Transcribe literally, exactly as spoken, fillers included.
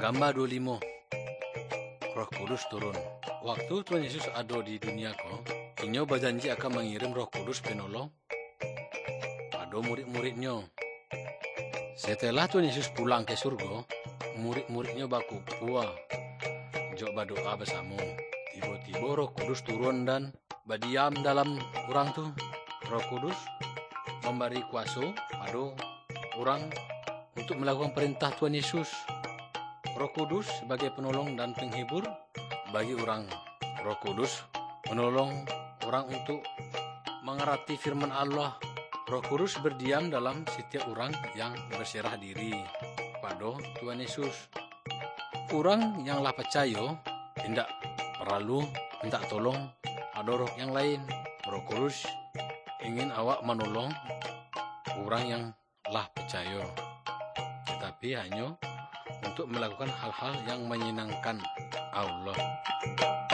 Gamba dua puluh lima. Roh Kudus turun. Waktu Tuhan Yesus ada di dunia ko, inyo berjanji akan mengirim Roh Kudus penolong pada murid-muridnya. Setelah Tuhan Yesus pulang ke surga, murid-muridnya baku puah, jok berdoa bersama. Tiba-tiba Roh Kudus turun dan berdiam dalam orang tu. Roh Kudus memberi kuasa pada orang untuk melakukan perintah Tuhan Yesus. Roh Kudus sebagai penolong dan penghibur bagi orang. Roh Kudus menolong orang untuk mengerti firman Allah. Roh Kudus berdiam dalam setiap orang yang berserah diri pada Tuhan Yesus. Orang yang lah percaya tidak perlu minta tolong pada roh yang lain. Roh Kudus ingin awak menolong orang yang lah percaya, tetapi hanya untuk melakukan hal-hal yang menyenangkan Allah.